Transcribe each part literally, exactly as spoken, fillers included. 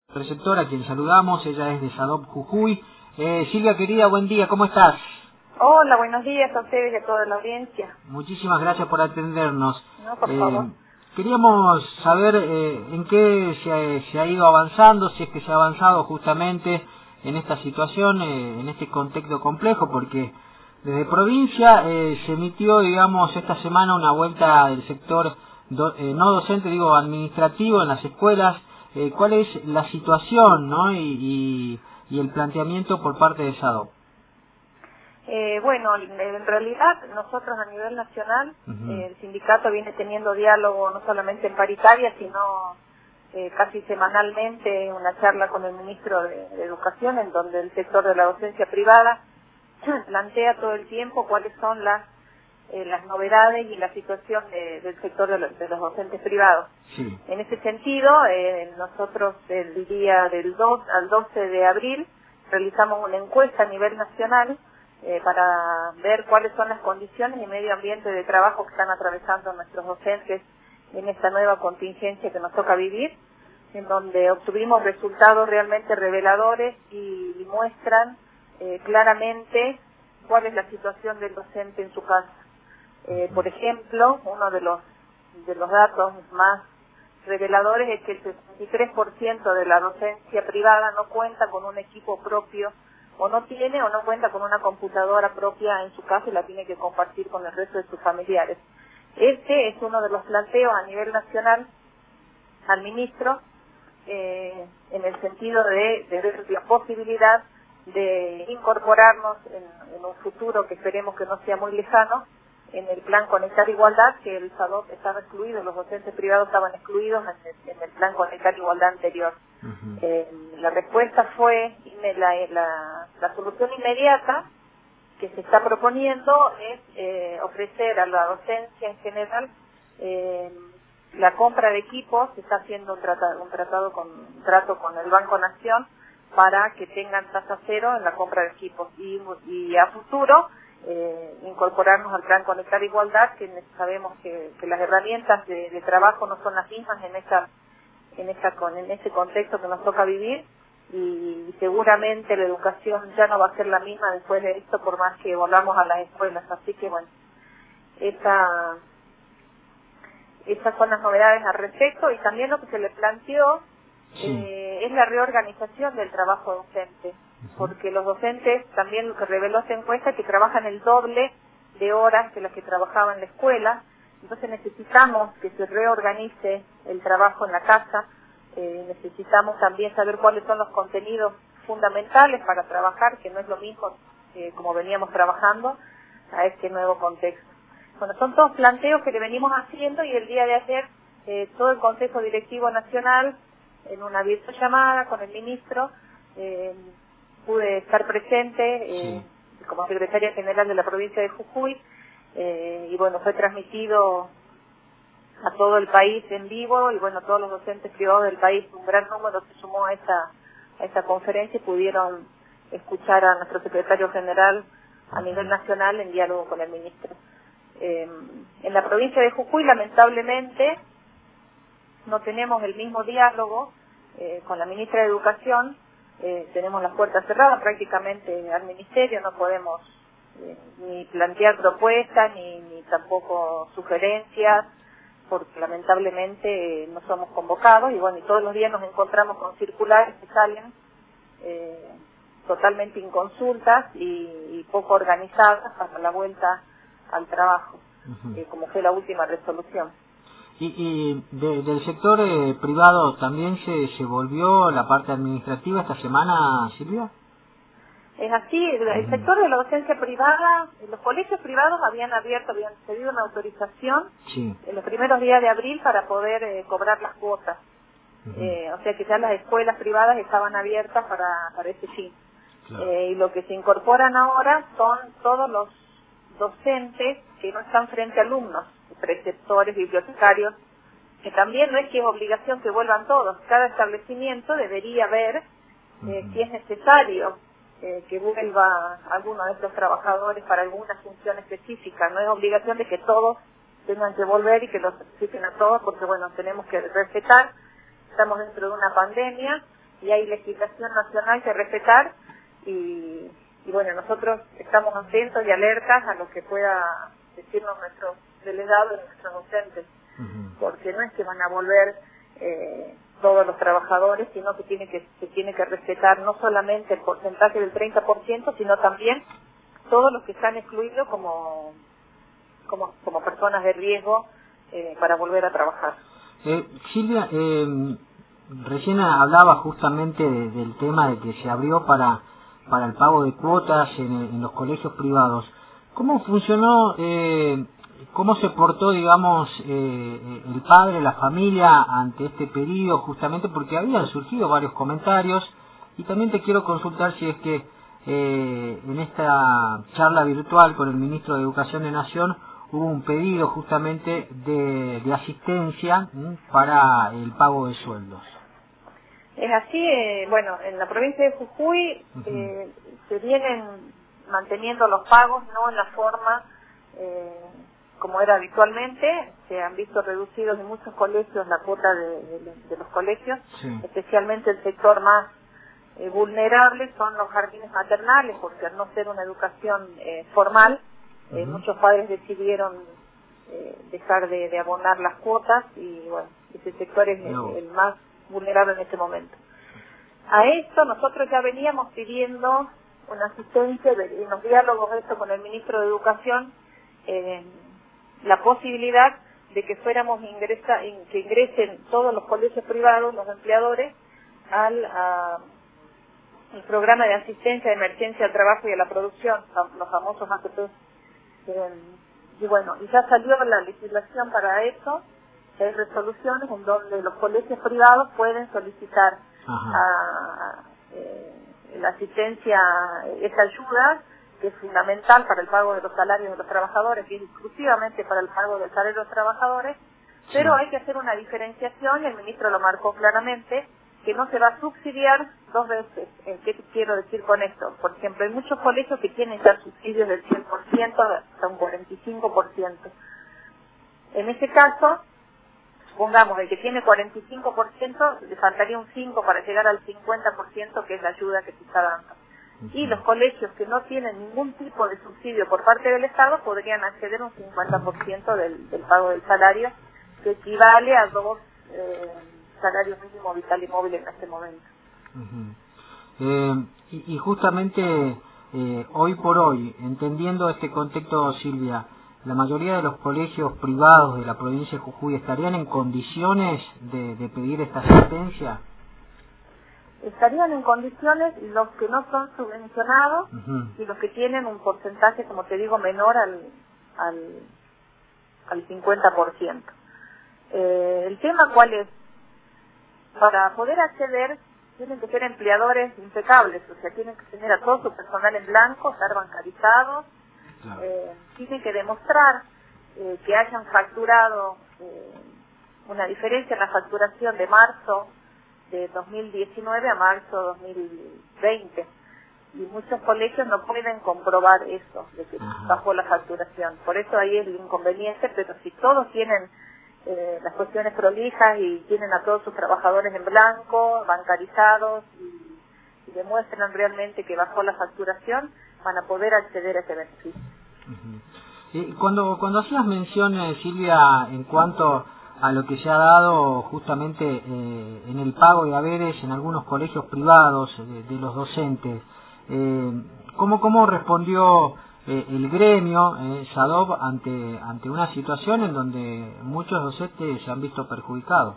Receptora, a quien saludamos, ella es de SADOP Jujuy. Eh, Silvia querida, buen día, ¿cómo estás? Hola, buenos días a ustedes y a toda la audiencia. Muchísimas gracias por atendernos. No, por Eh, favor. queríamos saber eh, en qué se ha, se ha ido avanzando, si es que se ha avanzado justamente en esta situación, eh, en este contexto complejo, porque desde provincia eh, se emitió, digamos, esta semana una vuelta del sector do, eh, no docente, digo, administrativo en las escuelas. Eh, ¿Cuál es la situación, no? y, y, y el planteamiento por parte de SADOP? Eh, bueno, en realidad nosotros a nivel nacional, Uh-huh. eh, el sindicato viene teniendo diálogo no solamente en paritaria, sino eh, casi semanalmente una charla con el ministro de, de Educación, en donde el sector de la docencia privada plantea todo el tiempo cuáles son las eh, las novedades y la situación de, del sector de, lo, de los docentes privados. Sí. En ese sentido, eh, nosotros el día del dos al doce de abril realizamos una encuesta a nivel nacional eh, para ver cuáles son las condiciones y medio ambiente de trabajo que están atravesando nuestros docentes en esta nueva contingencia que nos toca vivir, en donde obtuvimos resultados realmente reveladores y, y muestran eh, claramente cuál es la situación del docente en su casa. Eh, por ejemplo, uno de los de los datos más reveladores es que el sesenta y tres por ciento de la docencia privada no cuenta con un equipo propio, o no tiene o no cuenta con una computadora propia en su casa y la tiene que compartir con el resto de sus familiares. Este es uno de los planteos a nivel nacional al ministro, eh, en el sentido de, de ver la posibilidad de incorporarnos en, en un futuro que esperemos que no sea muy lejano, en el plan Conectar Igualdad, que el SADOP estaba excluido, los docentes privados estaban excluidos en el, en el plan Conectar Igualdad anterior. Uh-huh. Eh, la respuesta fue, la, la, la solución inmediata que se está proponiendo es eh, ofrecer a la docencia en general eh, la compra de equipos. Se está haciendo un tratado, un tratado con, un trato con el Banco Nación para que tengan tasa cero en la compra de equipos y, y a futuro Eh, incorporarnos al plan Conectar Igualdad, que sabemos que, que las herramientas de, de trabajo no son las mismas en esta en esta con en este contexto que nos toca vivir, y, y seguramente la educación ya no va a ser la misma después de esto, por más que volvamos a las escuelas. Así que bueno, esa esas son las novedades al respecto, y también lo que se le planteó Sí. eh, es la reorganización del trabajo docente, porque los docentes, también lo que reveló esta encuesta, que trabajan el doble de horas que las que trabajaban en la escuela. Entonces necesitamos que se reorganice el trabajo en la casa, eh, necesitamos también saber cuáles son los contenidos fundamentales para trabajar, que no es lo mismo eh, como veníamos trabajando a este nuevo contexto. Bueno, son todos planteos que le venimos haciendo, y el día de ayer eh, todo el Consejo Directivo Nacional, en una videollamada con el ministro, eh, pude estar presente eh, sí. como secretaria general de la provincia de Jujuy, eh, y bueno, fue transmitido a todo el país en vivo, y bueno, todos los docentes privados del país, un gran número se sumó a esa, a esa conferencia y pudieron escuchar a nuestro secretario general a nivel nacional en diálogo con el ministro. Eh, en la provincia de Jujuy, lamentablemente, no tenemos el mismo diálogo eh, con la ministra de Educación. Eh, tenemos las puertas cerradas prácticamente al ministerio, no podemos eh, ni plantear propuestas ni, ni tampoco sugerencias, porque lamentablemente eh, no somos convocados, y bueno, y todos los días nos encontramos con circulares que salen eh, totalmente inconsultas y, y poco organizadas para la vuelta al trabajo, uh-huh. eh, como fue la última resolución. Y, y de, del sector eh, privado también se, se volvió la parte administrativa esta semana, Silvia. Es así, el, el uh-huh. sector de la docencia privada, los colegios privados habían abierto, habían pedido una autorización sí. en los primeros días de abril para poder eh, cobrar las cuotas. Uh-huh. Eh, o sea que ya las escuelas privadas estaban abiertas para, para ese fin. Claro. Eh, y lo que se incorporan ahora son todos los docentes que no están frente a alumnos, preceptores, bibliotecarios, que también no es que es obligación que vuelvan todos. Cada establecimiento debería ver eh, uh-huh. si es necesario eh, que vuelva alguno de estos trabajadores para alguna función específica. No es obligación de que todos tengan que volver y que los necesiten a todos, porque bueno, tenemos que respetar, estamos dentro de una pandemia, y hay legislación nacional que respetar y, y bueno, nosotros estamos atentos y alertas a lo que pueda decirnos nuestros delegados y nuestros docentes, uh-huh. porque no es que van a volver eh, todos los trabajadores, sino que tiene que se tiene que respetar no solamente el porcentaje del treinta por ciento, sino también todos los que están excluidos como como, como personas de riesgo eh, para volver a trabajar. Eh, Silvia, eh, recién hablaba justamente de, del tema de que se abrió para para el pago de cuotas en, en los colegios privados. ¿Cómo funcionó, eh, cómo se portó, digamos, eh, el padre, la familia ante este pedido? Justamente porque habían surgido varios comentarios y también te quiero consultar si es que eh, en esta charla virtual con el ministro de Educación de Nación hubo un pedido justamente de, de asistencia ¿m? para el pago de sueldos. Es así, eh, bueno, en la provincia de Jujuy uh-huh. eh, se vienen manteniendo los pagos, no en la forma eh, como era habitualmente. Se han visto reducidos en muchos colegios la cuota de, de, de los colegios, sí. especialmente el sector más eh, vulnerable son los jardines maternales, porque al no ser una educación eh, formal, eh, uh-huh. muchos padres decidieron eh, dejar de, de abonar las cuotas y bueno, ese sector es no. el, el más vulnerable en este momento. A esto nosotros ya veníamos pidiendo una asistencia en los diálogos esto con el ministro de Educación, eh, la posibilidad de que fuéramos ingresa, in, que ingresen todos los colegios privados, los empleadores, al a, el programa de asistencia de emergencia al trabajo y a la producción, los famosos A T P. Eh, y bueno, y ya salió la legislación para eso. Hay resoluciones en donde los colegios privados pueden solicitar a, a, eh, la asistencia, esa ayuda, que es fundamental para el pago de los salarios de los trabajadores, que es exclusivamente para el pago del salario de los trabajadores, sí. pero hay que hacer una diferenciación, y el ministro lo marcó claramente, que no se va a subsidiar dos veces. ¿Qué quiero decir con esto? Por ejemplo, hay muchos colegios que tienen ya subsidios del cien por ciento hasta un cuarenta y cinco por ciento. En ese caso, supongamos, el que tiene cuarenta y cinco por ciento, le faltaría un cinco por ciento para llegar al cincuenta por ciento, que es la ayuda que se está dando. Y los colegios que no tienen ningún tipo de subsidio por parte del Estado podrían acceder a un cincuenta por ciento del, del pago del salario, que equivale a dos eh, salarios mínimos vital y móvil en este momento. Uh-huh. eh, y, y justamente eh, hoy por hoy, entendiendo este contexto, Silvia, ¿la mayoría de los colegios privados de la provincia de Jujuy estarían en condiciones de, de pedir esta asistencia? Estarían en condiciones los que no son subvencionados uh-huh. y los que tienen un porcentaje, como te digo, menor al al, al cincuenta por ciento. Eh, el tema, ¿cuál es? Para poder acceder, tienen que ser empleadores impecables, o sea, tienen que tener a todo su personal en blanco, estar bancarizados. Claro. Eh, tienen que demostrar eh, que hayan facturado eh, una diferencia en la facturación de marzo de dos mil diecinueve a marzo de dos mil veinte, y muchos colegios no pueden comprobar eso, de que Ajá. bajó la facturación. Por eso ahí es el inconveniente, pero si todos tienen eh, las cuestiones prolijas y tienen a todos sus trabajadores en blanco, bancarizados, y, y demuestran realmente que bajó la facturación, van a poder acceder a ese beneficio. Uh-huh. Y cuando cuando hacías mención, eh, Silvia, en cuanto a lo que se ha dado justamente eh, en el pago de haberes en algunos colegios privados de, de los docentes, eh, ¿cómo, cómo respondió eh, el gremio, eh, SADOP, ante ante una situación en donde muchos docentes se han visto perjudicados?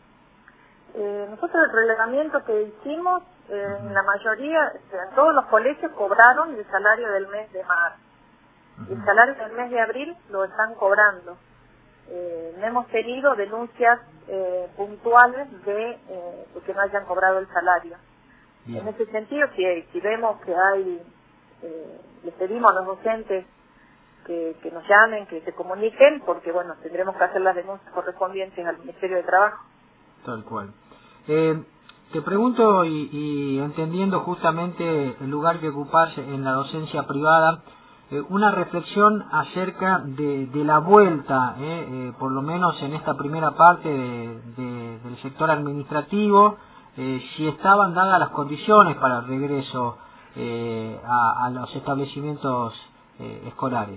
Eh, nosotros el relevamiento que hicimos, eh, en la mayoría, o sea, en todos los colegios cobraron el salario del mes de marzo. Uh-huh. El salario del mes de abril lo están cobrando. Eh, no hemos tenido denuncias eh, puntuales de, eh, de que no hayan cobrado el salario. Bien. En ese sentido, si, si vemos que hay, eh, les pedimos a los docentes que, que nos llamen, que se comuniquen, porque bueno, tendremos que hacer las denuncias correspondientes al Ministerio de Trabajo. Tal cual. Eh, te pregunto, y, y entendiendo justamente el lugar que ocupás en la docencia privada, eh, una reflexión acerca de, de la vuelta, eh, eh, por lo menos en esta primera parte de, de, del sector administrativo, eh, si estaban dadas las condiciones para el regreso eh, a, a los establecimientos eh, escolares.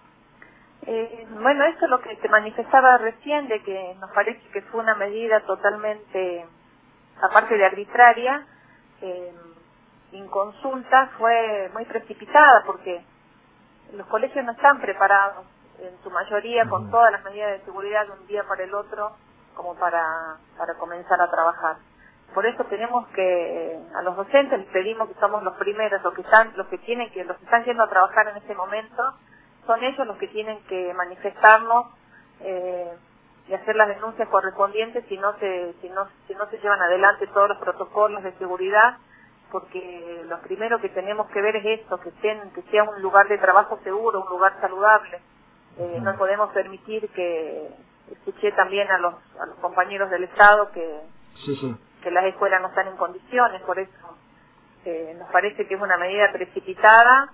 Eh, bueno, eso es lo que te manifestaba recién, de que nos parece que fue una medida totalmente, aparte de arbitraria, eh, inconsulta, fue muy precipitada, porque los colegios no están preparados, en su mayoría, con todas las medidas de seguridad de un día para el otro, como para, para comenzar a trabajar. Por eso tenemos que, a los docentes les pedimos que somos los primeros, los que están, los que tienen que, los que están yendo a trabajar en este momento, son ellos los que tienen que manifestarnos eh, y hacer las denuncias correspondientes si no se, si no, si no se llevan adelante todos los protocolos de seguridad, porque lo primero que tenemos que ver es esto, que estén, que sea un lugar de trabajo seguro, un lugar saludable. Eh, no podemos permitir que, escuché también a los, a los compañeros del Estado que, sí, sí. que las escuelas no están en condiciones, por eso eh, nos parece que es una medida precipitada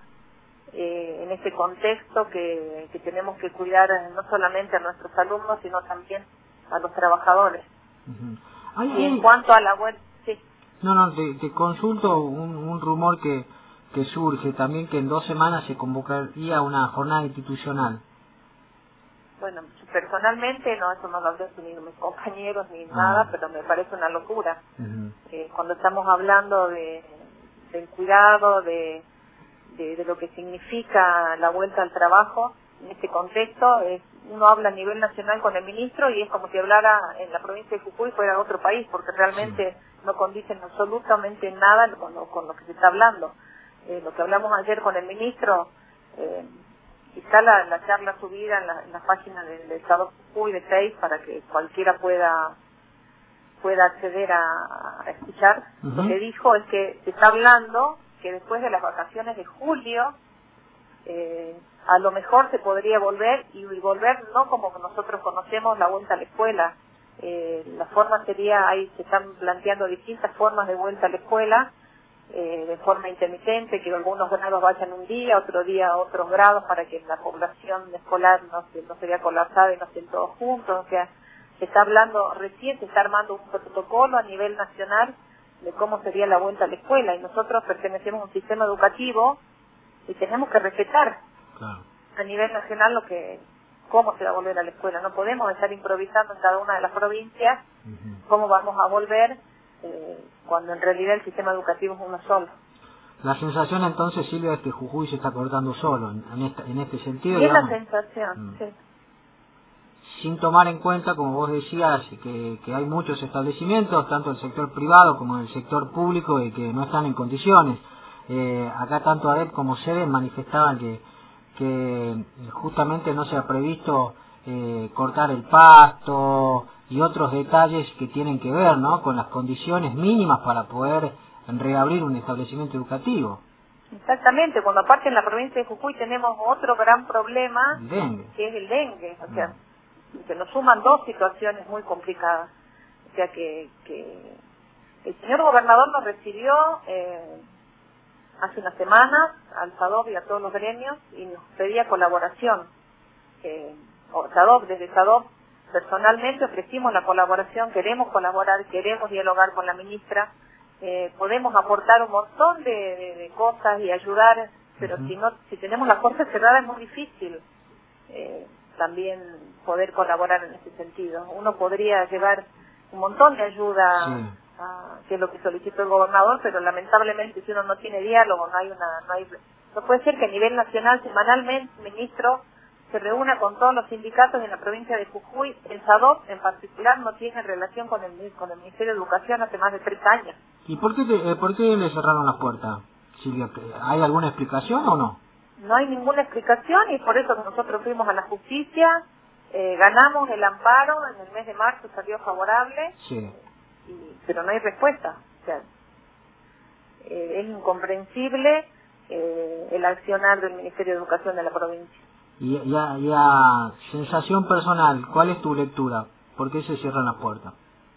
eh, en este contexto que, que tenemos que cuidar no solamente a nuestros alumnos, sino también a los trabajadores. Uh-huh. Ay, y en ay. cuanto a la web, sí. No, no, te, te consulto un, un rumor que, que surge también, que en dos semanas se convocaría una jornada institucional. Bueno, personalmente, no, eso no lo hablé ni mis compañeros ni ah. nada, pero me parece una locura. Uh-huh. Eh, cuando estamos hablando de, del cuidado, de, de, de lo que significa la vuelta al trabajo, en este contexto, es, uno habla a nivel nacional con el ministro y es como si hablara en la provincia de Jujuy fuera otro país, porque realmente sí. no condicen absolutamente nada con lo, con lo que se está hablando. Eh, lo que hablamos ayer con el ministro, eh, está la, la charla subida en la, en la página del de Estado Jujuy de seis para que cualquiera pueda pueda acceder a, a escuchar. Uh-huh. Lo que dijo es que se está hablando que después de las vacaciones de julio eh, a lo mejor se podría volver y, y volver no como nosotros conocemos la vuelta a la escuela. Eh, la forma sería, ahí se están planteando distintas formas de vuelta a la escuela, Eh, de forma intermitente, que algunos grados vayan un día, otro día otros grados, para que la población escolar no se, no se vea colapsada y no estén todos juntos. O sea, se está hablando, recién se está armando un protocolo a nivel nacional de cómo sería la vuelta a la escuela, y nosotros pertenecemos a un sistema educativo y tenemos que respetar claro. a nivel nacional lo que, cómo se va a volver a la escuela. No podemos estar improvisando en cada una de las provincias uh-huh. cómo vamos a volver, Eh, cuando en realidad el sistema educativo es uno solo. La sensación entonces, Silvia, es que Jujuy se está cortando solo en, en, esta, en este sentido. Y es la digamos, sensación, mm. sí. Sin tomar en cuenta, como vos decías, que, que hay muchos establecimientos, tanto el sector privado como el sector público, y que no están en condiciones. Eh, acá tanto ADEP como SEDE manifestaban que, que justamente no se ha previsto eh, cortar el pasto y otros detalles que tienen que ver, ¿no?, con las condiciones mínimas para poder reabrir un establecimiento educativo. Exactamente, cuando aparte en la provincia de Jujuy tenemos otro gran problema, el dengue. que es el dengue, o sea, mm. que nos suman dos situaciones muy complicadas. O sea que, que el señor gobernador nos recibió eh, hace unas semanas al SADOP y a todos los gremios y nos pedía colaboración. Eh, o SADOP, desde SADOP personalmente ofrecimos la colaboración, queremos colaborar, queremos dialogar con la ministra, eh, podemos aportar un montón de, de, de cosas y ayudar, pero uh-huh. si no, si tenemos las puertas cerradas es muy difícil eh, también poder colaborar en ese sentido. Uno podría llevar un montón de ayuda, sí. a, que es lo que solicitó el gobernador, pero lamentablemente si uno no tiene diálogo, no hay una, no hay, no puede ser que a nivel nacional semanalmente el ministro se reúna con todos los sindicatos en la provincia de Jujuy. El SADOP en particular no tiene relación con el con el Ministerio de Educación hace más de tres años. ¿Y por qué, te, eh, por qué le cerraron las puertas, Silvia? ¿Hay alguna explicación o no? No hay ninguna explicación y por eso nosotros fuimos a la justicia, eh, ganamos el amparo, en el mes de marzo salió favorable, sí. y, pero no hay respuesta. O sea, eh, es incomprensible eh, el accionar del Ministerio de Educación de la provincia. Y, y, a, y a sensación personal, ¿cuál es tu lectura? ¿Por qué se cierran las puertas?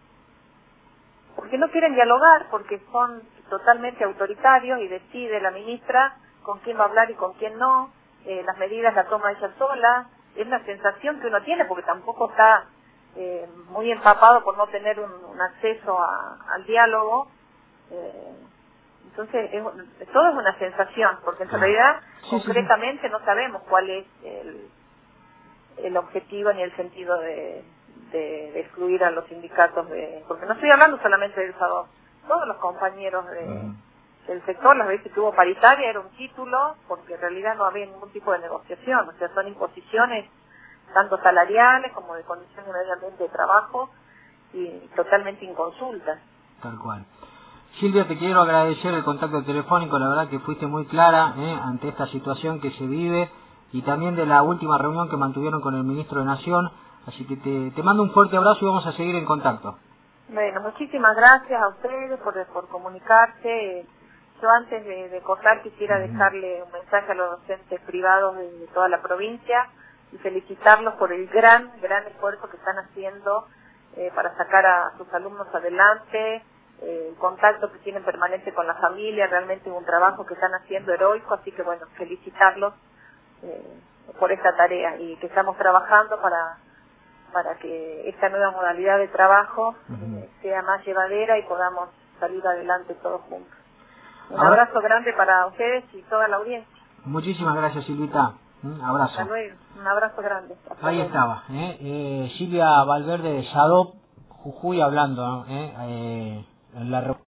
Porque no quieren dialogar, porque son totalmente autoritarios y decide la ministra con quién va a hablar y con quién no, eh, las medidas las toma ella sola. Es una sensación que uno tiene porque tampoco está eh, muy empapado por no tener un, un acceso a, al diálogo. Eh, entonces, es, todo es una sensación, porque en Claro. realidad, Sí, concretamente, sí, sí. no sabemos cuál es el, el objetivo ni el sentido de, de, de excluir a los sindicatos, de, porque no estoy hablando solamente del SADOC, todos los compañeros de, Uh-huh. del sector, las veces que hubo paritaria, era un título, porque en realidad no había ningún tipo de negociación, o sea, son imposiciones tanto salariales como de condiciones de medio ambiente de trabajo, y totalmente inconsultas. Tal cual. Silvia, te quiero agradecer el contacto telefónico, la verdad que fuiste muy clara ¿eh? ante esta situación que se vive y también de la última reunión que mantuvieron con el ministro de Nación, así que te, te mando un fuerte abrazo y vamos a seguir en contacto. Bueno, muchísimas gracias a ustedes por, por comunicarse. Yo antes de, de cortar quisiera dejarle un mensaje a los docentes privados de, de toda la provincia y felicitarlos por el gran, gran esfuerzo que están haciendo eh, para sacar a sus alumnos adelante, eh, el contacto que tienen permanente con la familia, realmente un trabajo que están haciendo heroico, así que bueno, felicitarlos eh, por esta tarea y que estamos trabajando para para que esta nueva modalidad de trabajo Uh-huh. eh, sea más llevadera y podamos salir adelante todos juntos. Un Ahora, abrazo grande para ustedes y toda la audiencia. muchísimas gracias, Silvita. Un abrazo. Hasta luego. Un abrazo grande. Hasta Ahí luego. estaba, ¿eh? Eh, Silvia Valverde de SADOC, Jujuy, hablando ¿no? ¿Eh? Eh, en la